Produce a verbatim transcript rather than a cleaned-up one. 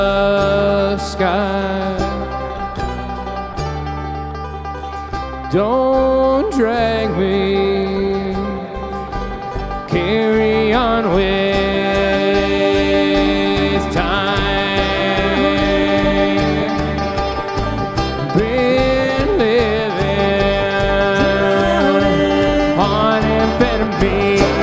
the sky. Don't drag me, carry on with time. Been living on amphetamine.